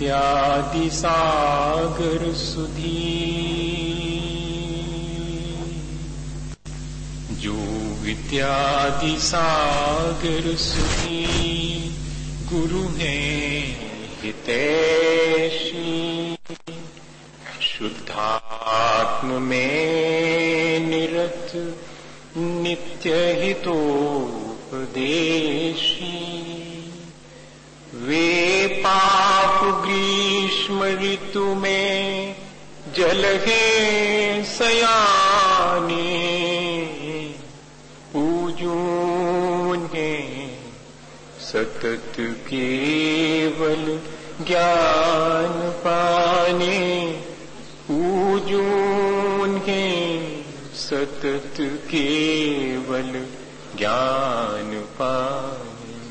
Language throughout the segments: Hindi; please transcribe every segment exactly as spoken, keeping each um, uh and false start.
विद्यादि सागर सुधी, जो विद्यादि सागर सुधी गुरु हैं हितैषी, शुद्धात्म में निरत नित्य हितोपदेशी, वे पाप ग्रीष्म ऋतु में जल है सयाने, पूजून है सतत केवल ज्ञान पाने, पूजून है सतत केवल ज्ञान पाने।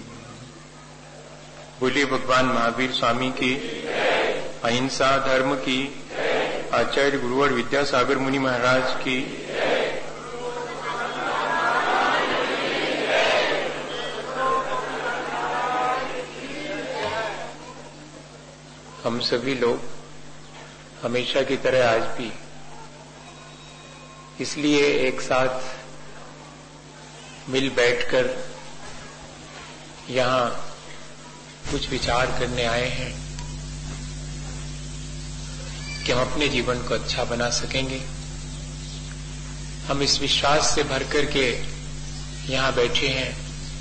बोलिए भगवान महावीर स्वामी की, अहिंसा धर्म की, आचार्य गुरुवर विद्यासागर मुनि महाराज की। हम सभी लोग हमेशा की तरह आज भी इसलिए एक साथ मिल बैठकर यहाँ कुछ विचार करने आए हैं कि हम अपने जीवन को अच्छा बना सकेंगे। हम इस विश्वास से भर करके यहाँ बैठे हैं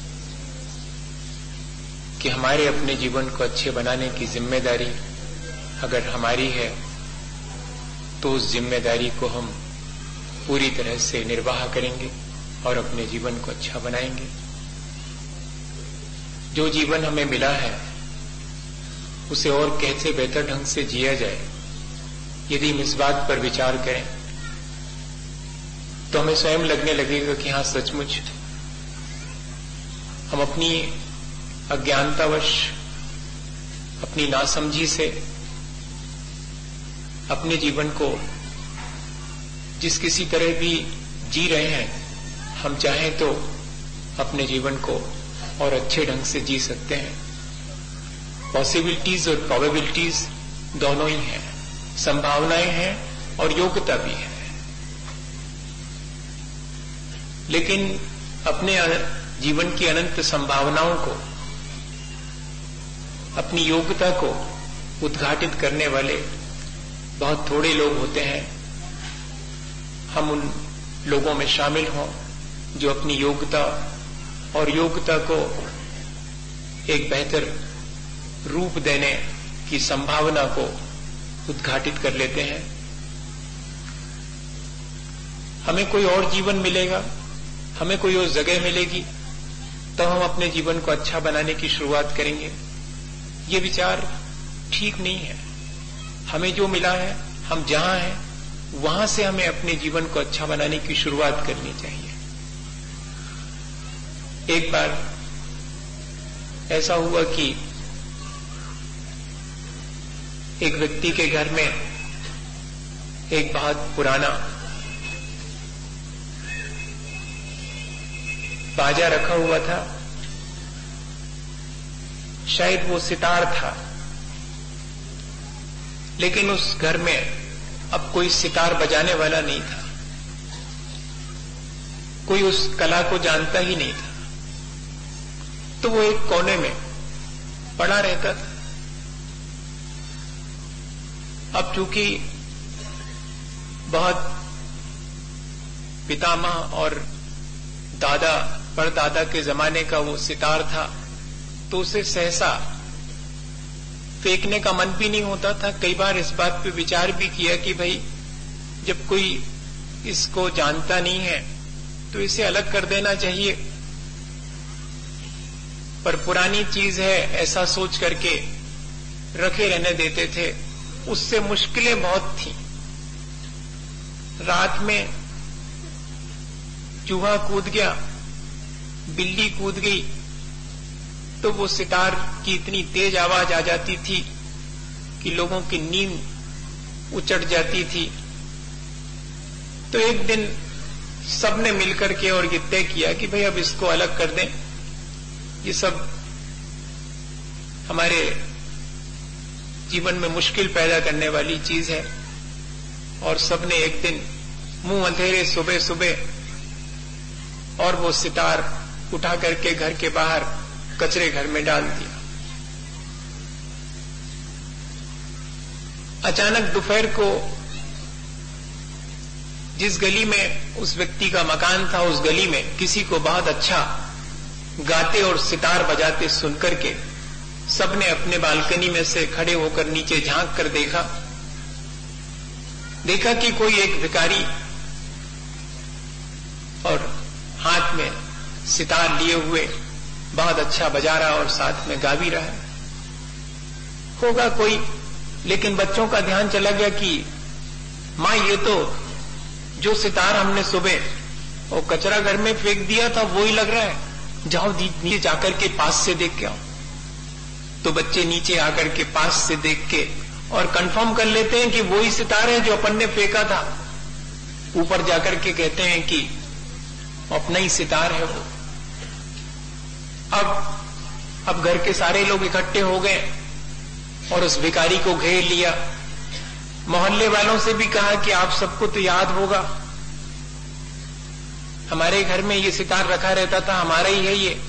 कि हमारे अपने जीवन को अच्छे बनाने की जिम्मेदारी अगर हमारी है तो उस जिम्मेदारी को हम पूरी तरह से निर्वाह करेंगे और अपने जीवन को अच्छा बनाएंगे। जो जीवन हमें मिला है उसे और कैसे बेहतर ढंग से जिया जाए, यदि हम इस बात पर विचार करें तो हमें स्वयं लगने लगेगा कि हाँ, सचमुच हम अपनी अज्ञानतावश, अपनी नासमझी से अपने जीवन को जिस किसी तरह भी जी रहे हैं, हम चाहें तो अपने जीवन को और अच्छे ढंग से जी सकते हैं। पॉसिबिलिटीज और प्रोबेबिलिटीज दोनों ही हैं, संभावनाएं हैं और योग्यता भी है। लेकिन अपने जीवन की अनंत संभावनाओं को, अपनी योग्यता को उद्घाटित करने वाले बहुत थोड़े लोग होते हैं। हम उन लोगों में शामिल हों जो अपनी योग्यता और योग्यता को एक बेहतर रूप देने की संभावना को उद्घाटित कर लेते हैं। हमें कोई और जीवन मिलेगा, हमें कोई और जगह मिलेगी, तो हम अपने जीवन को अच्छा बनाने की शुरुआत करेंगे। ये विचार ठीक नहीं है। हमें जो मिला है, हम जहां हैं, वहां से हमें अपने जीवन को अच्छा बनाने की शुरुआत करनी चाहिए। एक बार ऐसा हुआ कि एक व्यक्ति के घर में एक बहुत पुराना बाजा रखा हुआ था। शायद वो सितार था, लेकिन उस घर में अब कोई सितार बजाने वाला नहीं था, कोई उस कला को जानता ही नहीं था। तो वो एक कोने में पड़ा रहता था। अब चूंकि बहुत पितामह और दादा परदादा के जमाने का वो सितार था, तो उसे सहसा फेंकने का मन भी नहीं होता था। कई बार इस बात पे विचार भी किया कि भाई जब कोई इसको जानता नहीं है तो इसे अलग कर देना चाहिए, पर पुरानी चीज है ऐसा सोच करके रखे रहने देते थे। उससे मुश्किलें बहुत थी। रात में चूहा कूद गया, बिल्ली कूद गई, तो वो सितार की इतनी तेज आवाज आ जाती थी कि लोगों की नींद उचट जाती थी। तो एक दिन सबने मिलकर के और ये तय किया कि भाई अब इसको अलग कर दें। ये सब हमारे जीवन में मुश्किल पैदा करने वाली चीज है। और सबने एक दिन मुंह अंधेरे सुबह सुबह और वो सितार उठा करके घर के बाहर कचरे घर में डाल दिया। अचानक दोपहर को जिस गली में उस व्यक्ति का मकान था, उस गली में किसी को बहुत अच्छा गाते और सितार बजाते सुनकर के सबने अपने बालकनी में से खड़े होकर नीचे झांक कर देखा देखा कि कोई एक भिखारी और हाथ में सितार लिए हुए बहुत अच्छा बजा रहा और साथ में गा भी रहा है। होगा कोई, लेकिन बच्चों का ध्यान चला गया कि मां, ये तो जो सितार हमने सुबह वो कचरा घर में फेंक दिया था वो ही लग रहा है, जाओ नीचे जाकर के पास से देख के आओ। तो बच्चे नीचे आकर के पास से देख के और कंफर्म कर लेते हैं कि वो ही सितार है जो अपन ने फेंका था। ऊपर जाकर के कहते हैं कि अपना ही सितार है वो। अब अब घर के सारे लोग इकट्ठे हो गए और उस भिखारी को घेर लिया। मोहल्ले वालों से भी कहा कि आप सबको तो याद होगा, हमारे घर में ये सितार रखा रहता था, हमारा ही है ये।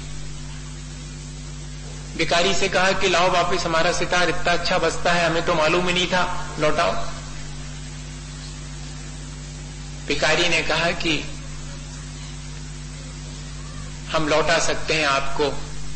भिखारी से कहा कि लाओ वापिस हमारा सितार, इतना अच्छा बजता है, हमें तो मालूम ही नहीं था, लौटाओ। भिखारी ने कहा कि हम लौटा सकते हैं आपको,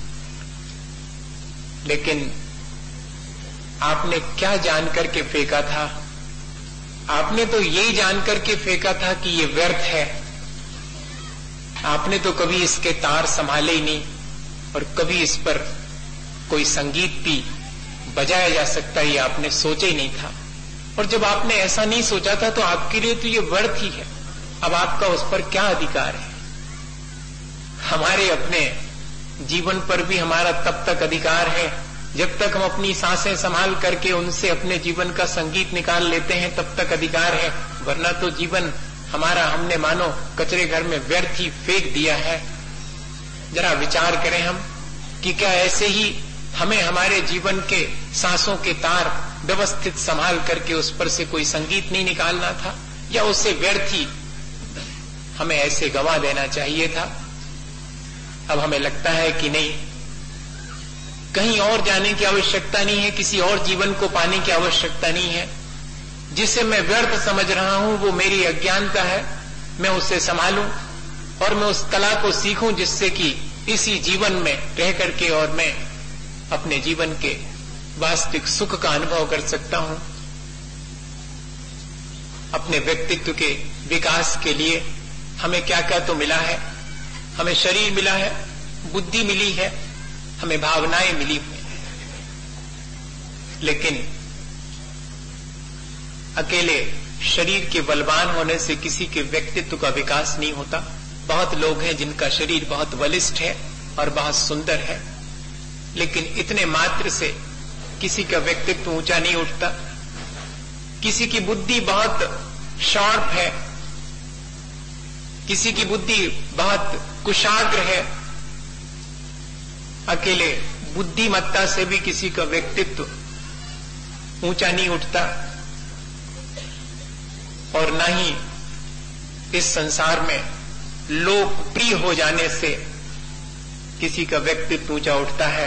लेकिन आपने क्या जानकर के फेंका था? आपने तो यही जानकर के फेंका था कि ये व्यर्थ है। आपने तो कभी इसके तार संभाले ही नहीं और कभी इस पर कोई संगीत भी बजाया जा सकता है, ये आपने सोचा ही नहीं था। और जब आपने ऐसा नहीं सोचा था तो आपके लिए तो ये व्यर्थ ही है। अब आपका उस पर क्या अधिकार है? हमारे अपने जीवन पर भी हमारा तब तक अधिकार है जब तक हम अपनी सांसें संभाल करके उनसे अपने जीवन का संगीत निकाल लेते हैं, तब तक अधिकार है। वरना तो जीवन हमारा हमने मानो कचरे घर में व्यर्थ ही फेंक दिया है। जरा विचार करें हम कि क्या ऐसे ही हमें हमारे जीवन के सांसों के तार व्यवस्थित संभाल करके उस पर से कोई संगीत नहीं निकालना था, या उससे व्यर्थ ही हमें ऐसे गवा देना चाहिए था? अब हमें लगता है कि नहीं, कहीं और जाने की आवश्यकता नहीं है, किसी और जीवन को पाने की आवश्यकता नहीं है। जिसे मैं व्यर्थ समझ रहा हूं वो मेरी अज्ञानता है, मैं उसे संभालूं और मैं उस कला को सीखूं जिससे कि इसी जीवन में रह करके और मैं अपने जीवन के वास्तविक सुख का अनुभव कर सकता हूं। अपने व्यक्तित्व के विकास के लिए हमें क्या क्या तो मिला है। हमें शरीर मिला है, बुद्धि मिली है, हमें भावनाएं मिली हुई हैं, लेकिन अकेले शरीर के बलवान होने से किसी के व्यक्तित्व का विकास नहीं होता। बहुत लोग हैं जिनका शरीर बहुत बलिष्ठ है और बहुत सुंदर है, लेकिन इतने मात्र से किसी का व्यक्तित्व ऊंचा नहीं उठता। किसी की बुद्धि बहुत शार्प है, किसी की बुद्धि बहुत कुशाग्र है। अकेले बुद्धिमत्ता से भी किसी का व्यक्तित्व ऊंचा नहीं उठता, और न ही इस संसार में लोकप्रिय हो जाने से किसी का व्यक्तित्व ऊंचा उठता है।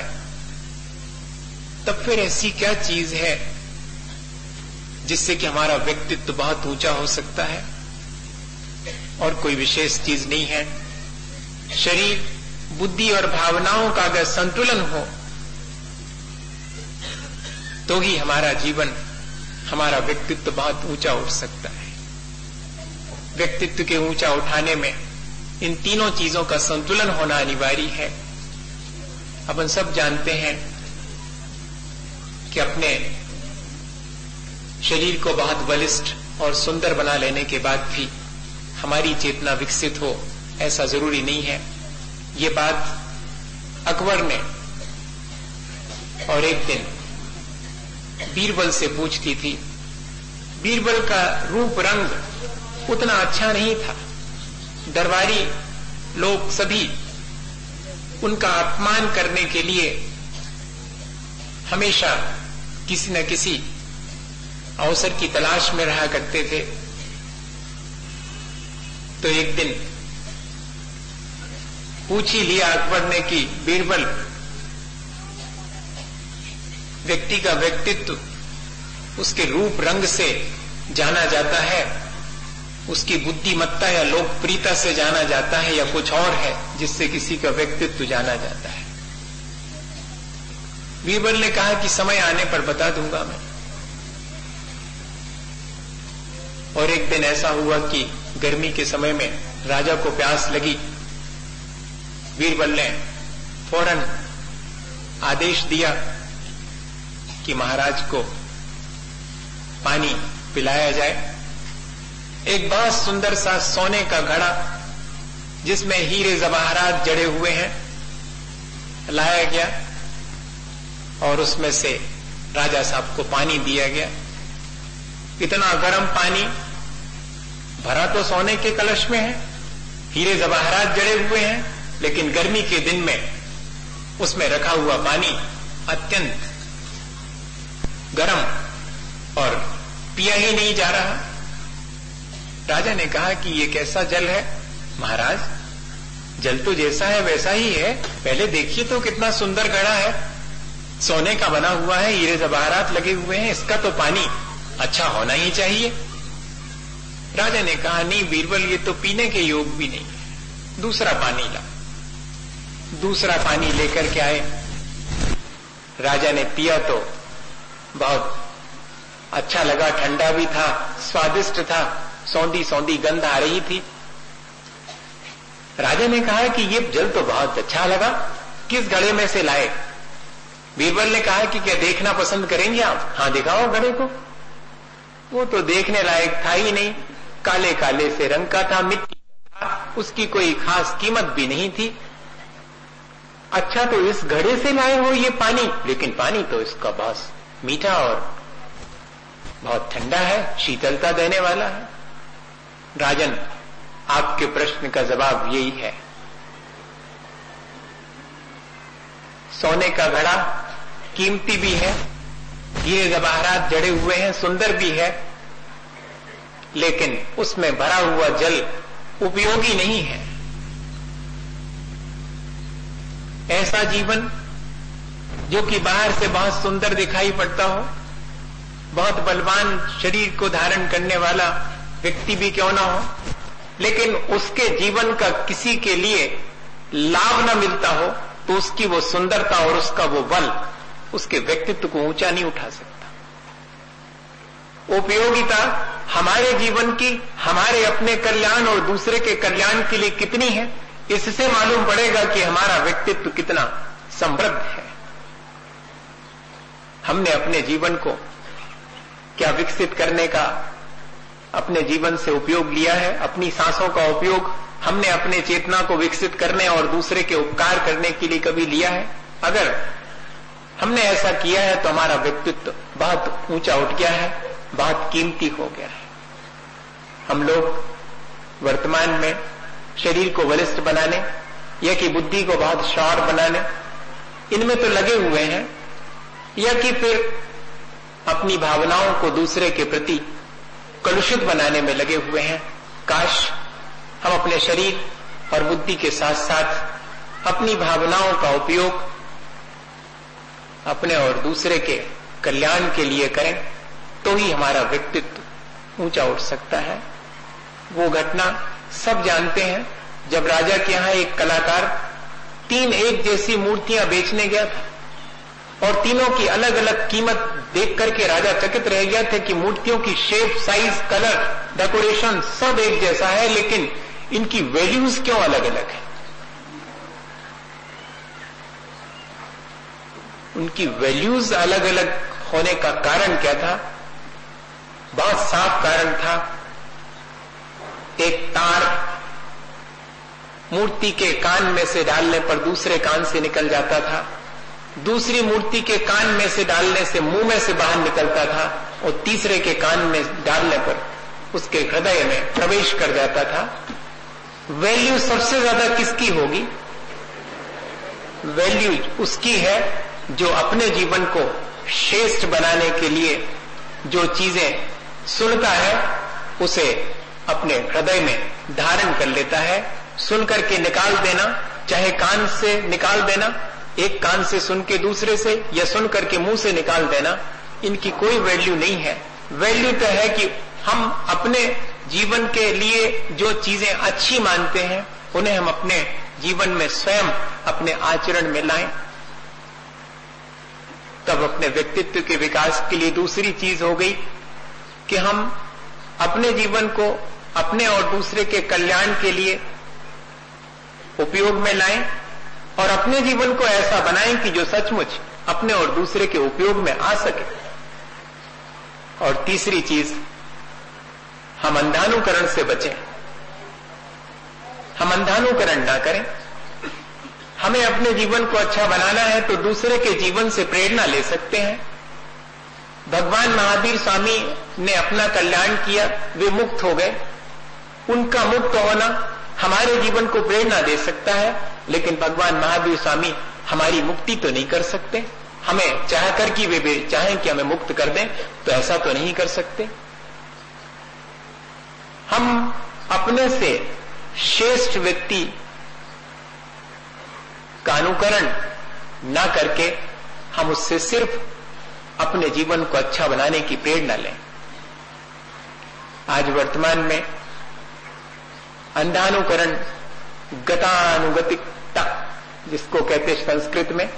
तब फिर ऐसी क्या चीज है जिससे कि हमारा व्यक्तित्व बहुत ऊंचा हो सकता है? और कोई विशेष चीज नहीं है। शरीर, बुद्धि और भावनाओं का अगर संतुलन हो तो ही हमारा जीवन, हमारा व्यक्तित्व बहुत ऊंचा उठ सकता है। व्यक्तित्व के ऊंचा उठाने में इन तीनों चीजों का संतुलन होना अनिवार्य है। अपन सब जानते हैं कि अपने शरीर को बहुत बलिष्ठ और सुंदर बना लेने के बाद भी हमारी चेतना विकसित हो, ऐसा जरूरी नहीं है। ये बात अकबर ने और एक दिन बीरबल से पूछती थी। बीरबल का रूप रंग उतना अच्छा नहीं था। दरबारी लोग सभी उनका अपमान करने के लिए हमेशा किसी न किसी अवसर की तलाश में रहा करते थे। तो एक दिन पूछ ही लिया अकबर ने कि बीरबल, व्यक्ति का व्यक्तित्व उसके रूप रंग से जाना जाता है, उसकी बुद्धिमत्ता या लोकप्रियता से जाना जाता है, या कुछ और है जिससे किसी का व्यक्तित्व जाना जाता है? बीरबल ने कहा कि समय आने पर बता दूंगा मैं। और एक दिन ऐसा हुआ कि गर्मी के समय में राजा को प्यास लगी। बीरबल ने फौरन आदेश दिया कि महाराज को पानी पिलाया जाए। एक बहुत सुंदर सा सोने का घड़ा जिसमें हीरे जवाहरात जड़े हुए हैं लाया गया और उसमें से राजा साहब को पानी दिया गया। इतना गर्म पानी, भरा तो सोने के कलश में है, हीरे जवाहरात जड़े हुए हैं, लेकिन गर्मी के दिन में उसमें रखा हुआ पानी अत्यंत गर्म और पिया ही नहीं जा रहा। राजा ने कहा कि ये कैसा जल है? महाराज, जल तो जैसा है वैसा ही है, पहले देखिए तो कितना सुंदर घड़ा है, सोने का बना हुआ है, हीरे जवाहरात लगे हुए हैं, इसका तो पानी अच्छा होना ही चाहिए। राजा ने कहा, नहीं बीरबल, ये तो पीने के योग भी नहीं है, दूसरा पानी ला। दूसरा पानी लेकर के आए। राजा ने पिया तो बहुत अच्छा लगा, ठंडा भी था, स्वादिष्ट था, सौंधी सौंधी गंध आ रही थी। राजा ने कहा कि ये जल तो बहुत अच्छा लगा, किस घड़े में से लाए? बीरबल ने कहा कि क्या देखना पसंद करेंगे आप? हाँ, दिखाओ घड़े को। वो तो देखने लायक था ही नहीं, काले काले से रंग का था, मिट्टी का था, उसकी कोई खास कीमत भी नहीं थी। अच्छा, तो इस घड़े से लाए हो ये पानी? लेकिन पानी तो इसका बहुत मीठा और बहुत ठंडा है, शीतलता देने वाला है। राजन, आपके प्रश्न का जवाब यही है। सोने का घड़ा कीमती भी है, हीरे जवाहरात जड़े हुए हैं, सुंदर भी है, लेकिन उसमें भरा हुआ जल उपयोगी नहीं है। ऐसा जीवन जो कि बाहर से बहुत सुंदर दिखाई पड़ता हो, बहुत बलवान शरीर को धारण करने वाला व्यक्ति भी क्यों ना हो, लेकिन उसके जीवन का किसी के लिए लाभ न मिलता हो, तो उसकी वो सुंदरता और उसका वो बल उसके व्यक्तित्व को ऊंचा नहीं उठा सकता। उपयोगिता हमारे जीवन की, हमारे अपने कल्याण और दूसरे के कल्याण के लिए कितनी है, इससे मालूम पड़ेगा कि हमारा व्यक्तित्व कितना समृद्ध है। हमने अपने जीवन को क्या विकसित करने का अपने जीवन से उपयोग लिया है? अपनी सांसों का उपयोग हमने अपने चेतना को विकसित करने और दूसरे के उपकार करने के लिए कभी लिया है? अगर हमने ऐसा किया है तो हमारा व्यक्तित्व बहुत ऊंचा उठ गया है, बहुत कीमती हो गया है। हम लोग वर्तमान में शरीर को बलिष्ठ बनाने या कि बुद्धि को बहुत शार्प बनाने, इनमें तो लगे हुए हैं, या कि फिर अपनी भावनाओं को दूसरे के प्रति कलुषित बनाने में लगे हुए हैं। काश हम अपने शरीर और बुद्धि के साथ साथ अपनी भावनाओं का उपयोग अपने और दूसरे के कल्याण के लिए करें, तो ही हमारा व्यक्तित्व ऊंचा उठ सकता है। वो घटना सब जानते हैं, जब राजा के यहां एक कलाकार तीन एक जैसी मूर्तियां बेचने गया था और तीनों की अलग अलग कीमत देख करके राजा चकित रह गया था कि मूर्तियों की शेप, साइज, कलर, डेकोरेशन सब एक जैसा है, लेकिन इनकी वैल्यूज क्यों अलग अलग है? उनकी वैल्यूज अलग अलग होने का कारण क्या था? बहुत साफ कारण था। एक तार मूर्ति के कान में से डालने पर दूसरे कान से निकल जाता था, दूसरी मूर्ति के कान में से डालने से मुंह में से बाहर निकलता था, और तीसरे के कान में डालने पर उसके हृदय में प्रवेश कर जाता था। वैल्यू सबसे ज्यादा किसकी होगी? वैल्यू उसकी है जो अपने जीवन को श्रेष्ठ बनाने के लिए जो चीजें सुनता है उसे अपने हृदय में धारण कर लेता है। सुन करके निकाल देना, चाहे कान से निकाल देना, एक कान से सुन के दूसरे से, या सुन करके मुंह से निकाल देना, इनकी कोई वैल्यू नहीं है। वैल्यू तो है कि हम अपने जीवन के लिए जो चीजें अच्छी मानते हैं उन्हें हम अपने जीवन में स्वयं अपने आचरण में लाएं। तब अपने व्यक्तित्व के विकास के लिए दूसरी चीज हो गई कि हम अपने जीवन को अपने और दूसरे के कल्याण के लिए उपयोग में लाएं और अपने जीवन को ऐसा बनाएं कि जो सचमुच अपने और दूसरे के उपयोग में आ सके। और तीसरी चीज, हम अंधानुकरण से बचें। हम अंधानुकरण ना करें। हमें अपने जीवन को अच्छा बनाना है तो दूसरे के जीवन से प्रेरणा ले सकते हैं। भगवान महावीर स्वामी ने अपना कल्याण किया, वे मुक्त हो गए। उनका मुक्त होना हमारे जीवन को प्रेरणा दे सकता है, लेकिन भगवान महावीर स्वामी हमारी मुक्ति तो नहीं कर सकते। हमें चाहकर कि वे भी चाहें कि हमें मुक्त कर दें तो ऐसा तो नहीं कर सकते। हम अपने से श्रेष्ठ व्यक्ति का अनुकरण ना करके हम उससे सिर्फ अपने जीवन को अच्छा बनाने की प्रेरणा लें। आज वर्तमान में अंधानुकरण, गतानुगतिकता जिसको कहते हैं संस्कृत में,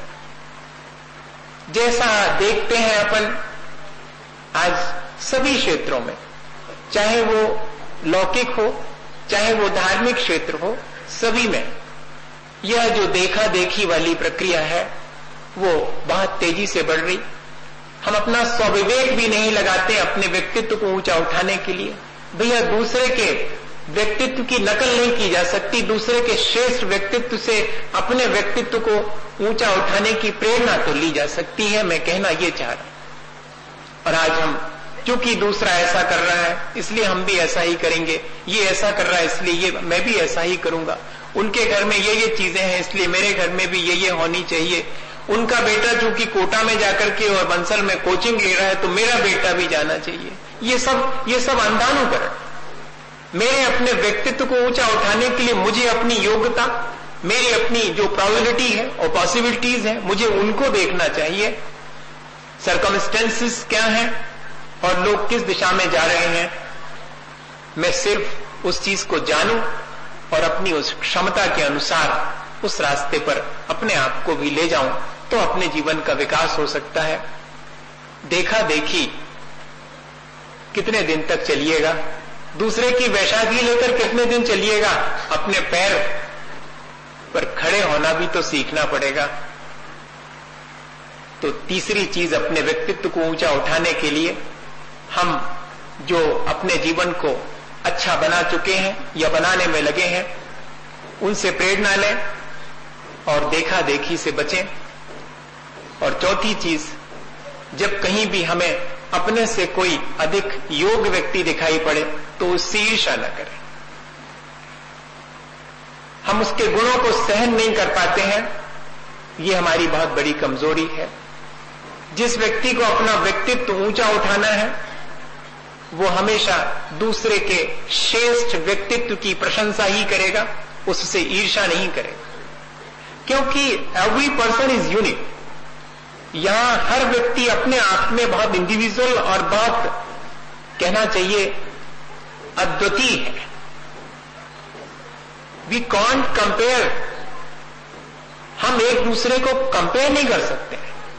जैसा देखते हैं अपन आज सभी क्षेत्रों में, चाहे वो लौकिक हो चाहे वो धार्मिक क्षेत्र हो, सभी में यह जो देखा देखी वाली प्रक्रिया है वो बहुत तेजी से बढ़ रही। हम अपना स्वविवेक भी नहीं लगाते अपने व्यक्तित्व को ऊंचा उठाने के लिए। भैया दूसरे के व्यक्तित्व की नकल नहीं की जा सकती, दूसरे के श्रेष्ठ व्यक्तित्व से अपने व्यक्तित्व को ऊंचा उठाने की प्रेरणा तो ली जा सकती है, मैं कहना ये चाह रहा हूं। और आज हम क्योंकि दूसरा ऐसा कर रहा है इसलिए हम भी ऐसा ही करेंगे, ये ऐसा कर रहा है इसलिए ये मैं भी ऐसा ही करूंगा, उनके घर में ये ये चीजें हैं इसलिए मेरे घर में भी ये ये होनी चाहिए, उनका बेटा चूंकि कोटा में जाकर के और बंसल में कोचिंग ले रहा है तो मेरा बेटा भी जाना चाहिए। ये सब ये सब अंधानुकरण। मेरे अपने व्यक्तित्व को ऊंचा उठाने के लिए मुझे अपनी योग्यता, मेरी अपनी जो प्रोबेबिलिटी है और पॉसिबिलिटीज है, मुझे उनको देखना चाहिए। सर्कमस्टेंसेस क्या है और लोग किस दिशा में जा रहे हैं, मैं सिर्फ उस चीज को जानूं और अपनी उस क्षमता के अनुसार उस रास्ते पर अपने आप को भी ले जाऊं तो अपने जीवन का विकास हो सकता है। देखा देखी कितने दिन तक चलिएगा, दूसरे की वैशाखी लेकर कितने दिन चलिएगा, अपने पैर पर खड़े होना भी तो सीखना पड़ेगा। तो तीसरी चीज, अपने व्यक्तित्व को ऊंचा उठाने के लिए हम जो अपने जीवन को अच्छा बना चुके हैं या बनाने में लगे हैं उनसे प्रेरणा लें और देखा देखी से बचें। और चौथी चीज, जब कहीं भी हमें अपने से कोई अधिक योग्य व्यक्ति दिखाई पड़े तो उससे ईर्ष्या न करें। हम उसके गुणों को सहन नहीं कर पाते हैं, ये हमारी बहुत बड़ी कमजोरी है। जिस व्यक्ति को अपना व्यक्तित्व ऊंचा उठाना है वो हमेशा दूसरे के श्रेष्ठ व्यक्तित्व की प्रशंसा ही करेगा, उससे ईर्ष्या नहीं करेगा, क्योंकि एवरी पर्सन इज यूनिक। यहां हर व्यक्ति अपने आप में बहुत इंडिविजुअल और बहुत कहना चाहिए अद्वितीय है। वी कांट कंपेयर, हम एक दूसरे को कंपेयर नहीं कर सकते।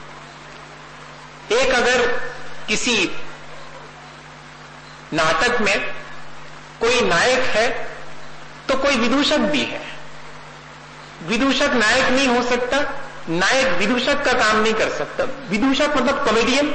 एक अगर किसी नाटक में कोई नायक है तो कोई विदूषक भी है। विदूषक नायक नहीं हो सकता, नायक विदूषक का काम नहीं कर सकता। विदूषक मतलब कॉमेडियन।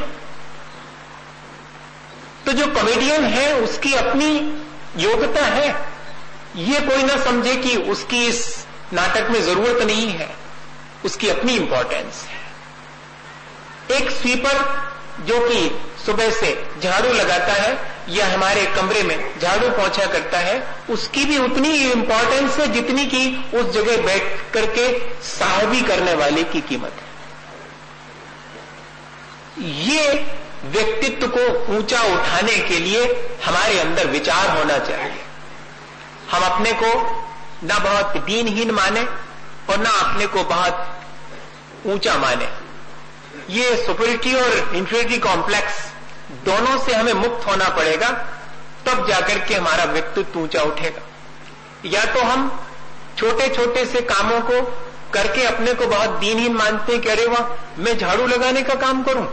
तो जो कॉमेडियन है उसकी अपनी योग्यता है, ये कोई ना समझे कि उसकी इस नाटक में जरूरत नहीं है, उसकी अपनी इंपॉर्टेंस है। एक स्वीपर जो कि सुबह से झाड़ू लगाता है या हमारे कमरे में झाड़ू पोंछा करता है, उसकी भी उतनी इंपॉर्टेंस है जितनी कि उस जगह बैठ करके साहबी करने वाले की कीमत है। ये व्यक्तित्व को ऊंचा उठाने के लिए हमारे अंदर विचार होना चाहिए। हम अपने को ना बहुत दीनहीन माने और ना अपने को बहुत ऊंचा माने। ये सुपरिटी और इंफीरियरिटी कॉम्प्लेक्स दोनों से हमें मुक्त होना पड़ेगा, तब जाकर के हमारा व्यक्तित्व ऊंचा उठेगा। या तो हम छोटे छोटे से कामों को करके अपने को बहुत दीनहीन मानते हैं कि अरे वाह, मैं झाड़ू लगाने का काम करूं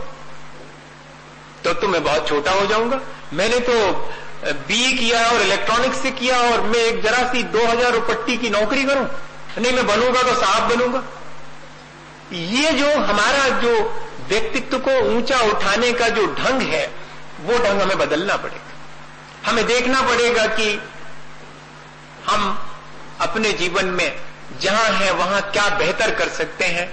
तो तो मैं बहुत छोटा हो जाऊंगा, मैंने तो बीए किया और इलेक्ट्रॉनिक्स से किया और मैं एक जरा सी दो हजार पट्टी की नौकरी करूं, नहीं मैं बनूंगा तो साहब बनूंगा। ये जो हमारा जो व्यक्तित्व को ऊंचा उठाने का जो ढंग है, वो ढंग हमें बदलना पड़ेगा। हमें देखना पड़ेगा कि हम अपने जीवन में जहां है वहां क्या बेहतर कर सकते हैं,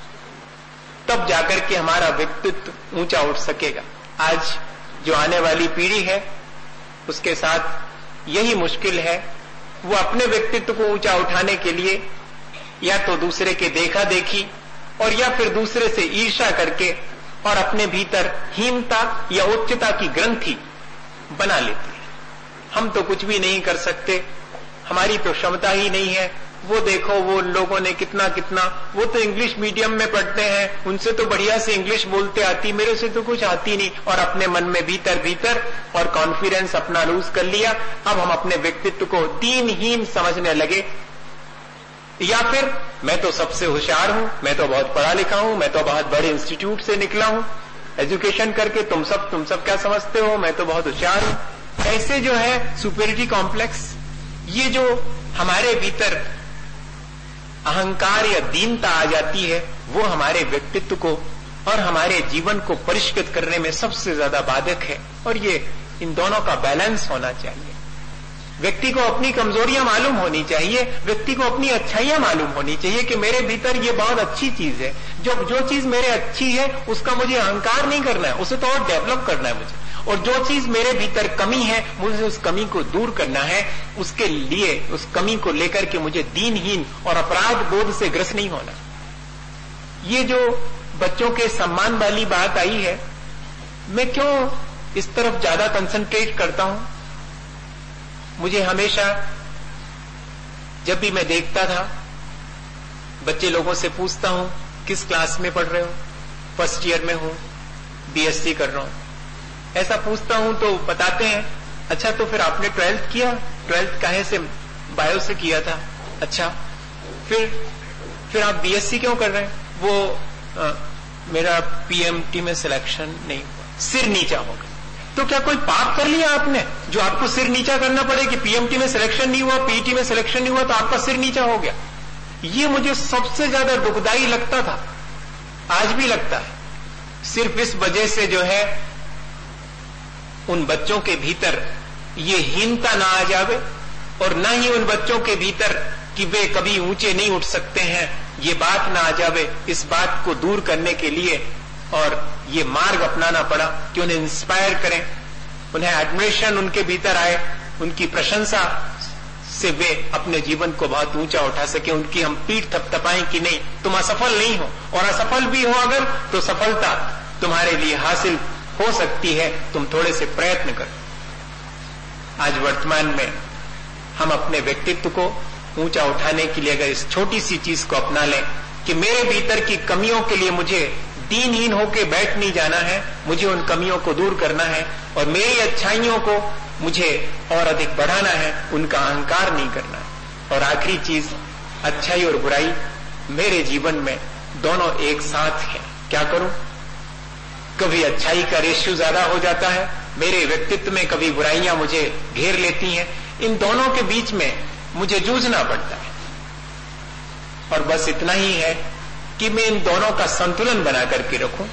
तब जाकर के हमारा व्यक्तित्व ऊंचा उठ सकेगा। आज जो आने वाली पीढ़ी है उसके साथ यही मुश्किल है, वो अपने व्यक्तित्व को ऊंचा उठाने के लिए या तो दूसरे के देखा देखी और या फिर दूसरे से ईर्ष्या करके और अपने भीतर हीनता या उच्चता की ग्रंथि बना लेती है। हम तो कुछ भी नहीं कर सकते, हमारी तो क्षमता ही नहीं है, वो देखो वो लोगों ने कितना कितना, वो तो इंग्लिश मीडियम में पढ़ते हैं, उनसे तो बढ़िया से इंग्लिश बोलते आती, मेरे से तो कुछ आती नहीं, और अपने मन में भीतर भीतर और कॉन्फिडेंस अपना लूज कर लिया। अब हम अपने व्यक्तित्व को दीनहीन समझने लगे। या फिर मैं तो सबसे होशियार हूं, मैं तो बहुत पढ़ा लिखा हूं, मैं तो बहुत बड़े इंस्टीट्यूट से निकला हूं, एजुकेशन करके तुम सब तुम सब क्या समझते हो, मैं तो बहुत होशियार हूं। ऐसे जो है सुपीरियरिटी कॉम्प्लेक्स, ये जो हमारे भीतर अहंकार या दीनता आ जाती है, वो हमारे व्यक्तित्व को और हमारे जीवन को परिष्कृत करने में सबसे ज्यादा बाधक है। और ये इन दोनों का बैलेंस होना चाहिए। व्यक्ति को अपनी कमजोरियां मालूम होनी चाहिए, व्यक्ति को अपनी अच्छाइयां मालूम होनी चाहिए कि मेरे भीतर ये बहुत अच्छी चीज है, जो जो चीज मेरे अच्छी है उसका मुझे अहंकार नहीं करना है, उसे तो और डेवलप करना है मुझे। और जो चीज मेरे भीतर कमी है, मुझे उस कमी को दूर करना है। उसके लिए उस कमी को लेकर के मुझे दीनहीन और अपराध बोध से ग्रस्त नहीं होना। ये जो बच्चों के सम्मान वाली बात आई है, मैं क्यों इस तरफ ज्यादा कंसंट्रेट करता हूं? मुझे हमेशा जब भी मैं देखता था, बच्चे लोगों से पूछता हूं किस क्लास में पढ़ रहे हो, फर्स्ट ईयर में हूं, बीएससी कर रहा हूं, ऐसा पूछता हूं तो बताते हैं अच्छा तो फिर आपने ट्वेल्थ किया, ट्वेल्थ काहे से, बायो से किया था, अच्छा फिर फिर आप बीएससी क्यों कर रहे हैं? वो आ, मेरा पीएमटी में सिलेक्शन नहीं हुआ, सिर नीचा हो गया। तो क्या कोई पाप कर लिया आपने जो आपको सिर नीचा करना पड़े कि पीएमटी में सिलेक्शन नहीं हुआ, पीईटी में सिलेक्शन नहीं हुआ तो आपका सिर नीचा हो गया? ये मुझे सबसे ज्यादा दुखदाई लगता था, आज भी लगता है। सिर्फ इस वजह से जो है उन बच्चों के भीतर ये हीनता ना आ जावे और ना ही उन बच्चों के भीतर कि वे कभी ऊंचे नहीं उठ सकते हैं, ये बात ना आ जावे। इस बात को दूर करने के लिए और ये मार्ग अपनाना पड़ा कि उन्हें इंस्पायर करें, उन्हें एडमिरेशन उनके भीतर आए, उनकी प्रशंसा से वे अपने जीवन को बहुत ऊंचा उठा सके। उनकी हम पीठ थपथपाएं कि नहीं तुम असफल नहीं हो, और असफल भी हो अगर तो सफलता तुम्हारे लिए हासिल हो सकती है, तुम थोड़े से प्रयत्न करो। आज वर्तमान में हम अपने व्यक्तित्व को ऊंचा उठाने के लिए अगर इस छोटी सी चीज को अपना लें कि मेरे भीतर की कमियों के लिए मुझे दीनहीन होकर बैठ नहीं जाना है, मुझे उन कमियों को दूर करना है और मेरी अच्छाइयों को मुझे और अधिक बढ़ाना है, उनका अहंकार नहीं करना है। और आखिरी चीज, अच्छाई और बुराई मेरे जीवन में दोनों एक साथ हैं। क्या करूं? कभी अच्छाई का रेशियो ज्यादा हो जाता है मेरे व्यक्तित्व में, कभी बुराइयां मुझे घेर लेती हैं। इन दोनों के बीच में मुझे जूझना पड़ता है और बस इतना ही है कि मैं इन दोनों का संतुलन बना करके रखूं,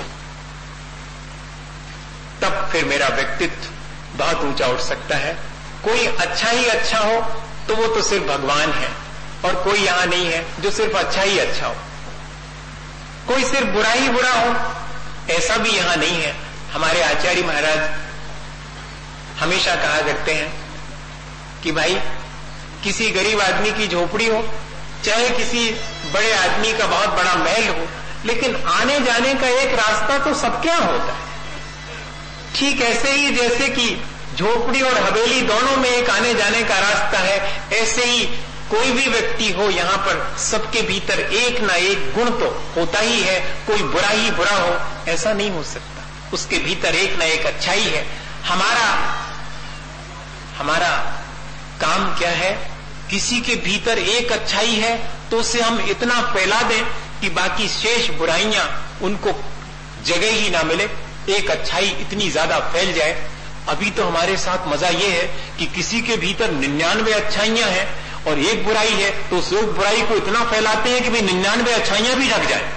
तब फिर मेरा व्यक्तित्व बहुत ऊंचा उठ सकता है। कोई अच्छा ही अच्छा हो तो वो तो सिर्फ भगवान है, और कोई यहां नहीं है जो सिर्फ अच्छा ही अच्छा हो। कोई सिर्फ बुरा ही बुरा हो ऐसा भी यहां नहीं है। हमारे आचार्य महाराज हमेशा कहा करते हैं कि भाई किसी गरीब आदमी की झोपड़ी हो, चाहे किसी बड़े आदमी का बहुत बड़ा महल हो, लेकिन आने जाने का एक रास्ता तो सबके यहां होता है। ठीक ऐसे ही जैसे कि झोपड़ी और हवेली दोनों में एक आने जाने का रास्ता है, ऐसे ही कोई भी व्यक्ति हो यहां पर सबके भीतर एक ना एक गुण तो होता ही है। कोई बुरा ही बुरा हो ऐसा नहीं हो सकता, उसके भीतर एक ना एक अच्छाई है। हमारा हमारा काम क्या है, किसी के भीतर एक अच्छाई है तो उसे हम इतना फैला दें कि बाकी शेष बुराइयां उनको जगह ही ना मिले, एक अच्छाई इतनी ज्यादा फैल जाए। अभी तो हमारे साथ मजा यह है कि किसी के भीतर निन्यानवे अच्छाइयां हैं और एक बुराई है तो उस एक बुराई को इतना फैलाते हैं कि भाई निन्यानवे अच्छाइयां भी ढक जाए।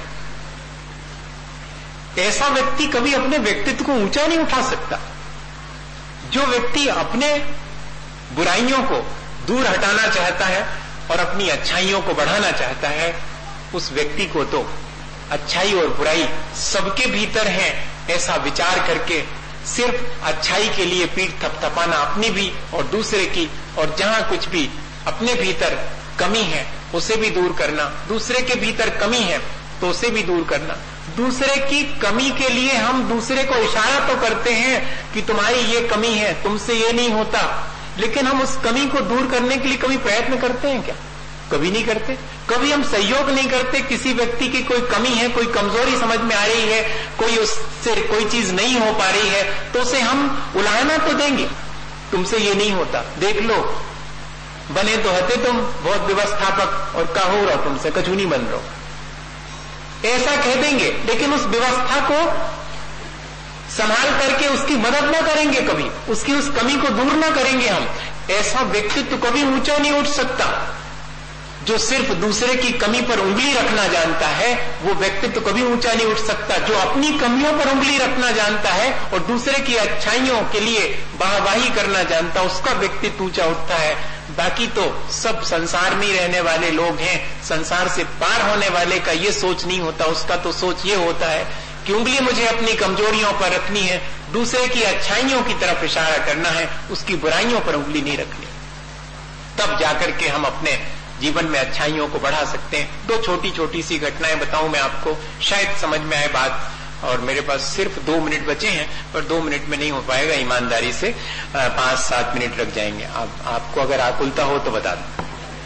ऐसा व्यक्ति कभी अपने व्यक्तित्व को ऊंचा नहीं उठा सकता। जो व्यक्ति अपने बुराइयों को दूर हटाना चाहता है और अपनी अच्छाइयों को बढ़ाना चाहता है, उस व्यक्ति को तो अच्छाई और बुराई सबके भीतर है ऐसा विचार करके सिर्फ अच्छाई के लिए पीठ थपथपाना, अपनी भी और दूसरे की, और जहां कुछ भी अपने भीतर कमी है उसे भी दूर करना, दूसरे के भीतर कमी है तो उसे भी दूर करना। दूसरे की कमी के लिए हम दूसरे को इशारा तो करते हैं कि तुम्हारी ये कमी है, तुमसे ये नहीं होता, लेकिन हम उस कमी को दूर करने के लिए कभी प्रयत्न करते हैं क्या? कभी नहीं करते। कभी हम सहयोग नहीं करते। किसी व्यक्ति की कोई कमी है, कोई कमजोरी समझ में आ रही है, कोई उससे कोई चीज नहीं हो पा रही है तो उसे हम उलाहना तो देंगे, तुमसे ये नहीं होता, देख लो, बने तो हते तुम बहुत व्यवस्थापक और कहो रहो तुमसे कछु नहीं बन रहो, ऐसा कह देंगे। लेकिन उस व्यवस्था को संभाल करके उसकी मदद ना करेंगे, कभी उसकी उस कमी को दूर ना करेंगे हम। ऐसा व्यक्तित्व कभी ऊंचा नहीं उठ सकता। जो सिर्फ दूसरे की कमी पर उंगली रखना जानता है वो व्यक्तित्व कभी ऊंचा नहीं उठ सकता। जो अपनी कमियों पर उंगली रखना जानता है और दूसरे की अच्छाइयों के लिए वाहवाही करना जानता है, उसका व्यक्तित्व ऊंचा उठता है। बाकी तो सब संसार में ही रहने वाले लोग हैं, संसार से पार होने वाले का ये सोच नहीं होता। उसका तो सोच ये होता है कि उंगली मुझे अपनी कमजोरियों पर रखनी है, दूसरे की अच्छाइयों की तरफ इशारा करना है, उसकी बुराइयों पर उंगली नहीं रखनी। तब जाकर के हम अपने जीवन में अच्छाइयों को बढ़ा सकते हैं। दो छोटी छोटी सी घटनाएं बताऊं मैं आपको, शायद समझ में आए बात। और मेरे पास सिर्फ दो मिनट बचे हैं, पर दो मिनट में नहीं हो पाएगा, ईमानदारी से पांच सात मिनट लग जाएंगे। आप, आपको अगर आकुलता हो तो बता दो,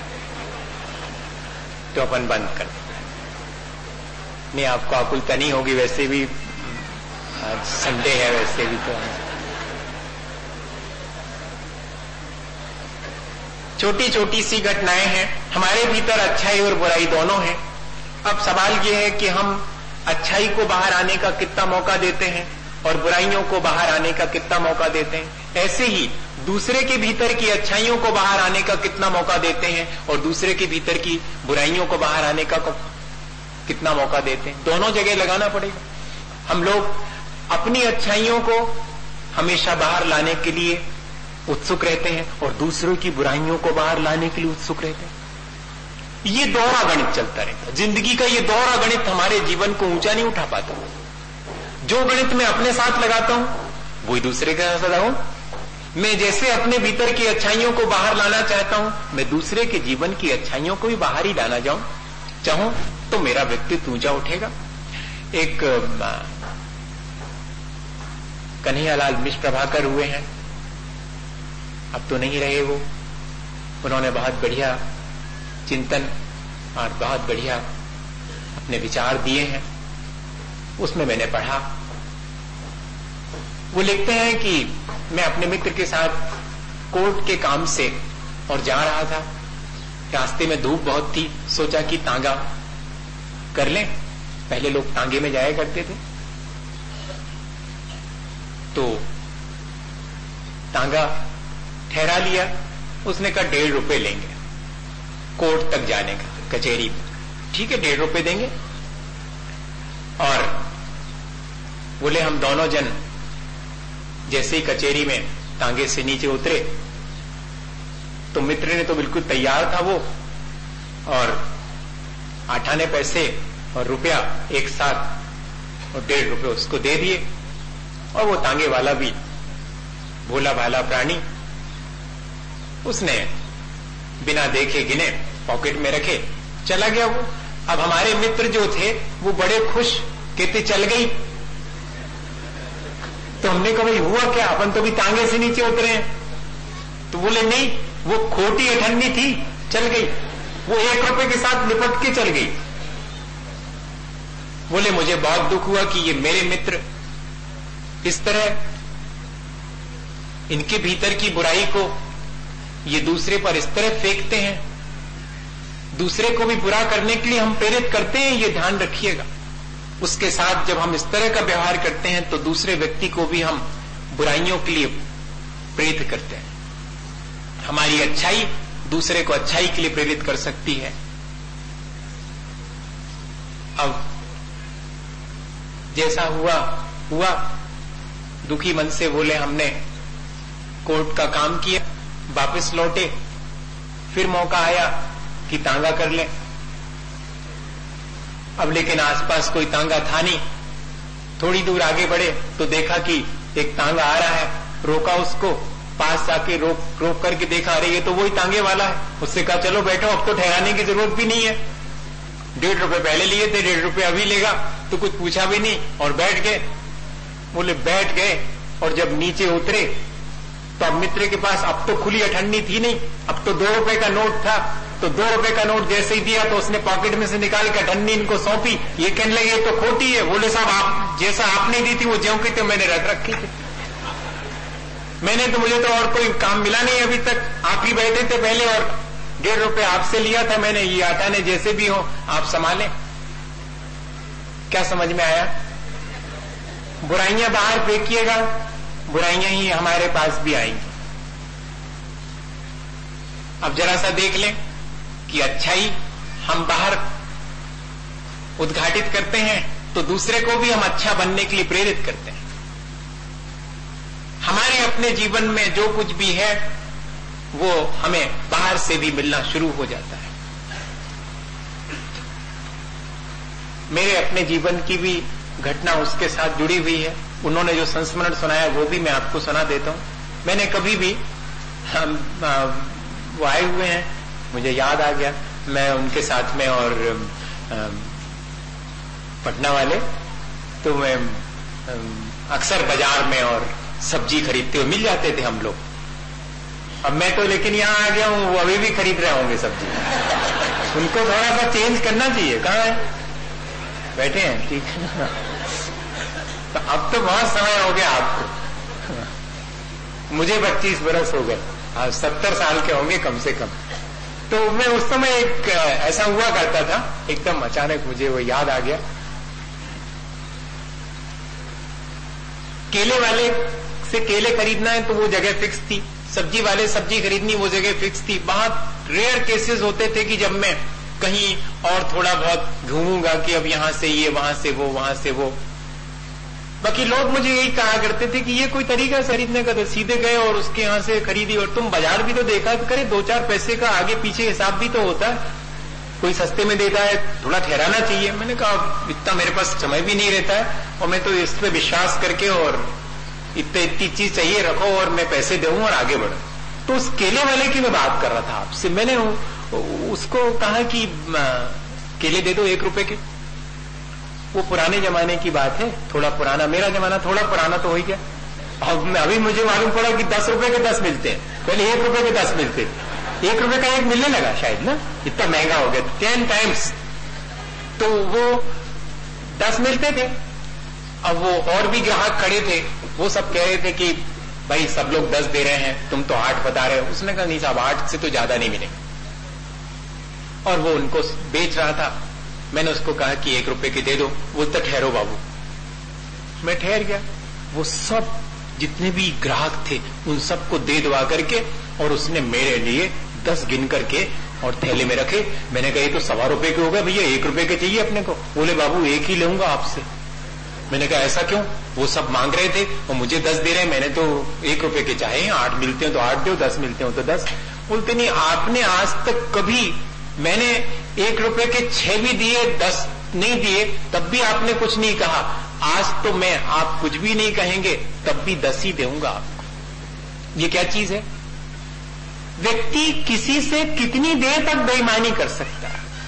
तो अपन बंद कर दें। नहीं, आपको आकुलता नहीं होगी, वैसे भी आज संडे है, वैसे भी तो छोटी छोटी सी घटनाएं हैं। हमारे भीतर अच्छाई और बुराई दोनों हैं। अब सवाल यह है कि हम अच्छाई को बाहर आने का कितना मौका देते हैं और बुराइयों को बाहर आने का कितना मौका देते हैं। ऐसे ही दूसरे के भीतर की अच्छाइयों को बाहर आने का कितना मौका देते हैं और दूसरे के भीतर की बुराइयों को बाहर आने का कितना मौका देते हैं। दोनों जगह लगाना पड़ेगा। हम लोग अपनी अच्छाइयों को हमेशा बाहर लाने के लिए उत्सुक रहते हैं और दूसरों की बुराइयों को बाहर लाने के लिए उत्सुक रहते हैं। ये दोहरा गणित चलता रहता है। जिंदगी का ये दोहरा गणित हमारे जीवन को ऊंचा नहीं उठा पाता। जो गणित मैं अपने साथ लगाता हूं वही दूसरे के साथ लगाऊं। मैं जैसे अपने भीतर की अच्छाइयों को बाहर लाना चाहता हूं, मैं दूसरे के जीवन की अच्छाइयों को भी बाहर ही लाना जाऊं चाहूं तो मेरा व्यक्तित्व ऊंचा उठेगा। एक कन्हैयालाल मिश्र प्रभाकर हुए हैं, अब तो नहीं रहे वो। उन्होंने बहुत बढ़िया चिंतन और बहुत बढ़िया अपने विचार दिए हैं, उसमें मैंने पढ़ा। वो लिखते हैं कि मैं अपने मित्र के साथ कोर्ट के काम से और जा रहा था। रास्ते में धूप बहुत थी, सोचा कि तांगा कर लें। पहले लोग तांगे में जाया करते थे, तो तांगा ठहरा लिया। उसने कहा डेढ़ रुपए लेंगे कोर्ट तक जाने का, कचहरी। ठीक है, डेढ़ रुपए देंगे। और बोले हम दोनों जन जैसे ही कचहरी में तांगे से नीचे उतरे तो मित्र ने तो बिल्कुल तैयार था वो, और आठ आने पैसे और रुपया एक साथ और डेढ़ रुपए उसको दे दिए। और वो तांगे वाला भी भोला भाला प्राणी, उसने बिना देखे गिने पॉकेट में रखे चला गया वो। अब हमारे मित्र जो थे वो बड़े खुश, कहते चल गई। तो हमने कहा भाई हुआ क्या, अपन तो भी तांगे से नीचे उतरे हैं। तो बोले नहीं, वो खोटी अठन्नी थी, चल गई, वो एक रुपए के साथ निपट के चल गई। बोले मुझे बहुत दुख हुआ कि ये मेरे मित्र इस तरह इनके भीतर की बुराई को ये दूसरे पर इस तरह फेंकते हैं। दूसरे को भी बुरा करने के लिए हम प्रेरित करते हैं, ये ध्यान रखिएगा। उसके साथ जब हम इस तरह का व्यवहार करते हैं तो दूसरे व्यक्ति को भी हम बुराइयों के लिए प्रेरित करते हैं। हमारी अच्छाई दूसरे को अच्छाई के लिए प्रेरित कर सकती है। अब जैसा हुआ हुआ, दुखी मन से बोले हमने कोर्ट का काम किया, वापस लौटे, फिर मौका आया कि तांगा कर ले। अब लेकिन आसपास कोई तांगा था नहीं। थोड़ी दूर आगे बढ़े तो देखा कि एक तांगा आ रहा है, रोका उसको, पास जाके रोक रोक करके देखा, अरे ये तो वही तांगे वाला है। उससे कहा चलो बैठो, अब तो ठहराने की जरूरत भी नहीं है, डेढ़ रुपए पहले लिए थे, डेढ़ रुपए अभी लेगा। तो कुछ पूछा भी नहीं और बैठ गए। बोले बैठ गए और जब नीचे उतरे तो अब मित्र के पास अब तो खुली अठन्नी थी नहीं, अब तो दो रुपए का नोट था। तो दो रुपए का नोट जैसे ही दिया तो उसने पॉकेट में से निकाल के अठन्नी इनको सौंपी। ये कहने लगे तो खोटी है। बोले साहब आप जैसा आपने दी थी वो ज्यों की तो मैंने रख रखी थी, मैंने तो, मुझे तो और कोई काम मिला नहीं अभी तक, आप ही बैठे थे पहले और डेढ़ रुपए आपसे लिया था मैंने, ये आटा ने जैसे भी हो आप संभालें। क्या समझ में आया? बुराइयां बाहर फेंकिएगा, बुराइयां ही हमारे पास भी आएंगी। अब जरा सा देख लें कि अच्छाई हम बाहर उद्घाटित करते हैं तो दूसरे को भी हम अच्छा बनने के लिए प्रेरित करते हैं। हमारे अपने जीवन में जो कुछ भी है वो हमें बाहर से भी मिलना शुरू हो जाता है। मेरे अपने जीवन की भी घटना उसके साथ जुड़ी हुई है। उन्होंने जो संस्मरण सुनाया वो भी मैं आपको सुना देता हूं। मैंने कभी भी हम आ, वो आए हुए हैं, मुझे याद आ गया, मैं उनके साथ में और आ, पटना वाले, तो मैं अक्सर बाजार में और सब्जी खरीदते हुए मिल जाते थे हम लोग। अब मैं तो लेकिन यहाँ आ गया हूँ, वो अभी भी खरीद रहे होंगे सब्जी। उनको थोड़ा सा चेंज करना चाहिए। कहाँ है? बैठे हैं, ठीक है। तो अब तो बहुत समय हो गया आपको, मुझे पच्चीस बरस हो गए, आज सत्तर साल के होंगे कम से कम। तो मैं उस समय एक ऐसा हुआ करता था, एकदम अचानक मुझे वो याद आ गया। केले वाले से केले खरीदना है तो वो जगह फिक्स थी, सब्जी वाले सब्जी खरीदनी वो जगह फिक्स थी। बहुत रेयर केसेस होते थे कि जब मैं कहीं और थोड़ा बहुत घूमूंगा कि अब यहां से ये, वहां से वो, वहां से वो। बाकी लोग मुझे यही कहा करते थे कि ये कोई तरीका है खरीदने का, तो सीधे गए और उसके यहां से खरीदी। और तुम बाजार भी तो देखा तो करे, दो चार पैसे का आगे पीछे हिसाब भी तो होता है, कोई सस्ते में देता है, थोड़ा ठहराना चाहिए। मैंने कहा इतना मेरे पास समय भी नहीं रहता है और मैं तो इस पे विश्वास करके और इतने इतनी चीज चाहिए रखो और मैं पैसे दूं और आगे बढ़ो। तो उस केले वाले की मैं बात कर रहा था आपसे। मैंने उसको कहा कि केले दे दो एक रुपए के। वो पुराने जमाने की बात है, थोड़ा पुराना, मेरा जमाना थोड़ा पुराना तो हो ही गया। और अभी मुझे मालूम पड़ा कि दस रुपए के दस मिलते हैं, पहले एक रुपए के दस मिलते, एक रुपए का एक मिलने लगा शायद ना, इतना महंगा हो गया, टेन टाइम्स। तो वो दस मिलते थे। अब वो और भी ग्राहक खड़े थे, वो सब कह रहे थे कि भाई सब लोग दस दे रहे हैं, तुम तो आठ बता रहे हो। उसने कहा नहीं साहब, आठ से तो ज्यादा नहीं मिलेंगे। और वो उनको बेच रहा था। मैंने उसको कहा कि एक रुपए के दे दो। बोलता ठहरो बाबू। मैं ठहर गया। वो सब जितने भी ग्राहक थे उन सबको दे दवा करके और उसने मेरे लिए दस गिन करके और थैले में रखे। मैंने कहा ये तो सवा रुपए के हो गए भैया, एक रुपए के चाहिए अपने को। बोले बाबू एक ही लूंगा आपसे। मैंने कहा ऐसा क्यों? वो सब मांग रहे थे और मुझे दस दे रहे हैं, मैंने तो एक रुपए के चाहे, आठ मिलते हो तो आठ दो, दस मिलते हो तो दस। बोलते नहीं, आपने आज तक कभी, मैंने एक रुपए के छह भी दिए, दस नहीं दिए, तब भी आपने कुछ नहीं कहा। आज तो मैं, आप कुछ भी नहीं कहेंगे तब भी दस ही दूंगा आपको। ये क्या चीज है? व्यक्ति किसी से कितनी देर तक बेईमानी कर सकता है?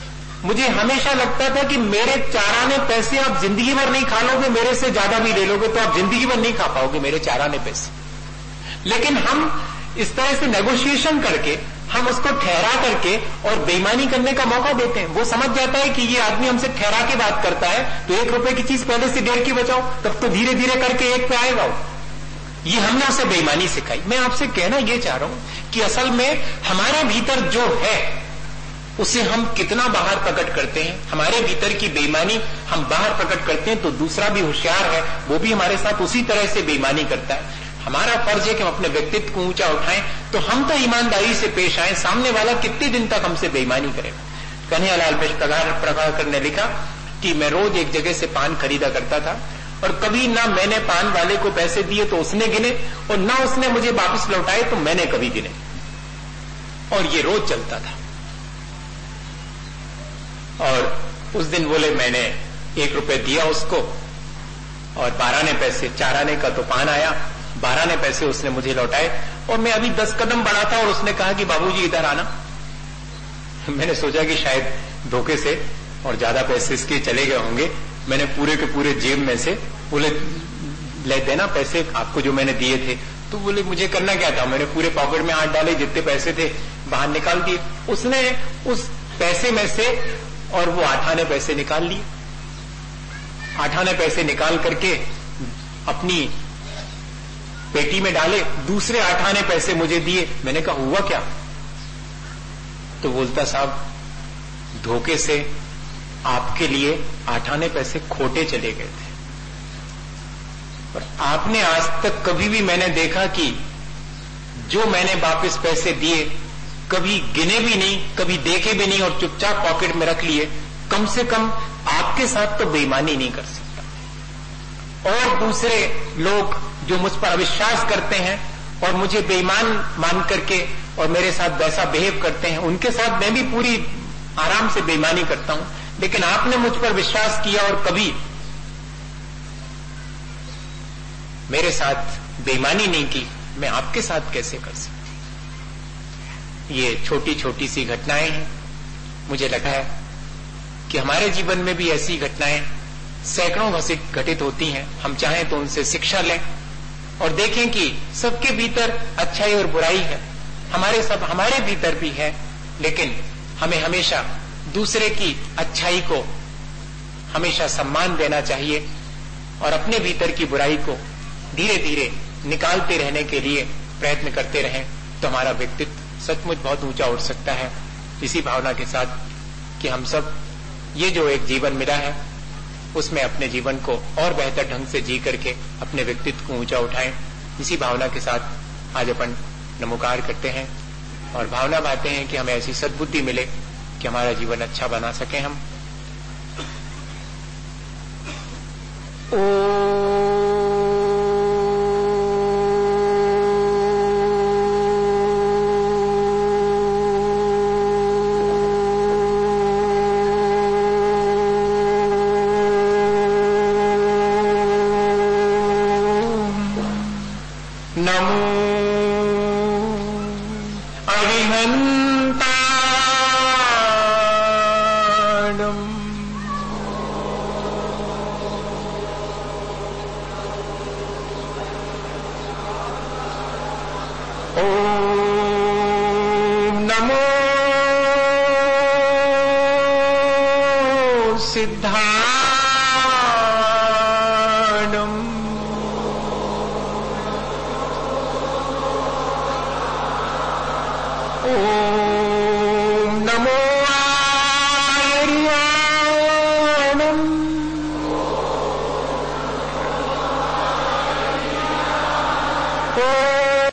मुझे हमेशा लगता था कि मेरे चार आने पैसे आप जिंदगी भर नहीं खा लोगे, मेरे से ज्यादा भी ले लोगे तो आप जिंदगी भर नहीं खा पाओगे मेरे चार आने पैसे। लेकिन हम इस तरह से नेगोशिएशन करके, हम उसको ठहरा करके और बेईमानी करने का मौका देते हैं। वो समझ जाता है कि ये आदमी हमसे ठहरा के बात करता है, तो एक रुपए की चीज पहले से डेढ़ की बचाओ, तब तो धीरे धीरे करके एक पे आएगा। ये हमने उसे बेईमानी सिखाई। मैं आपसे कहना ये चाह रहा हूं कि असल में हमारे भीतर जो है उसे हम कितना बाहर प्रकट करते हैं। हमारे भीतर की बेईमानी हम बाहर प्रकट करते हैं तो दूसरा भी होशियार है, वो भी हमारे साथ उसी तरह से बेईमानी करता है। हमारा फर्ज है कि हम अपने व्यक्तित्व को ऊंचा उठाएं, तो हम तो ईमानदारी से पेश आए, सामने वाला कितने दिन तक हमसे बेईमानी करेगा। कन्हैयालाल प्रभाकर ने लिखा कि मैं रोज एक जगह से पान खरीदा करता था और कभी ना मैंने पान वाले को पैसे दिए तो उसने गिने, और ना उसने मुझे वापस लौटाए तो मैंने कभी गिने, और ये रोज चलता था। और उस दिन बोले मैंने एक रुपए दिया उसको और बारह ने पैसे, चार आने का तो पान आया, बारह ने पैसे उसने मुझे लौटाए, और मैं अभी दस कदम बढ़ा था और उसने कहा कि बाबूजी इधर आना। मैंने सोचा कि शायद धोखे से और ज्यादा पैसे इसके चले गए होंगे। मैंने पूरे के पूरे जेब में से बोले ले देना पैसे आपको जो मैंने दिए थे। तो बोले मुझे करना क्या था, मैंने पूरे पॉकेट में हाथ डाले, जितने पैसे थे बाहर निकाल दिए। उसने उस पैसे में से और वो आठ आने पैसे निकाल लिए। आठ आने पैसे निकाल करके अपनी पेटी में डाले, दूसरे आठ आने पैसे मुझे दिए। मैंने कहा हुआ क्या? तो बोलता साहब धोखे से आपके लिए आठ आने पैसे खोटे चले गए थे। और आपने आज तक कभी भी मैंने देखा कि जो मैंने वापस पैसे दिए कभी गिने भी नहीं, कभी देखे भी नहीं और चुपचाप पॉकेट में रख लिए। कम से कम आपके साथ तो बेईमानी नहीं कर सकता। और दूसरे लोग जो मुझ पर अविश्वास करते हैं और मुझे बेईमान मान करके और मेरे साथ वैसा बिहेव करते हैं, उनके साथ मैं भी पूरी आराम से बेईमानी करता हूं। लेकिन आपने मुझ पर विश्वास किया और कभी मेरे साथ बेईमानी नहीं की, मैं आपके साथ कैसे कर सकता? ये छोटी छोटी सी घटनाएं हैं। मुझे लगा है कि हमारे जीवन में भी ऐसी घटनाएं सैकड़ों घटित होती हैं। हम चाहें तो उनसे शिक्षा लें और देखें कि सबके भीतर अच्छाई और बुराई है, हमारे सब हमारे भीतर भी है। लेकिन हमें हमेशा दूसरे की अच्छाई को हमेशा सम्मान देना चाहिए और अपने भीतर की बुराई को धीरे धीरे निकालते रहने के लिए प्रयत्न करते रहें, तो हमारा व्यक्तित्व सचमुच बहुत ऊंचा उठ सकता है। इसी भावना के साथ कि हम सब ये जो एक जीवन मिला है उसमें अपने जीवन को और बेहतर ढंग से जी करके अपने व्यक्तित्व को ऊंचा उठाएं, इसी भावना के साथ आज अपन नमोकार करते हैं और भावना बांधते हैं कि हमें ऐसी सद्बुद्धि मिले कि हमारा जीवन अच्छा बना सकें हम। ओ Oh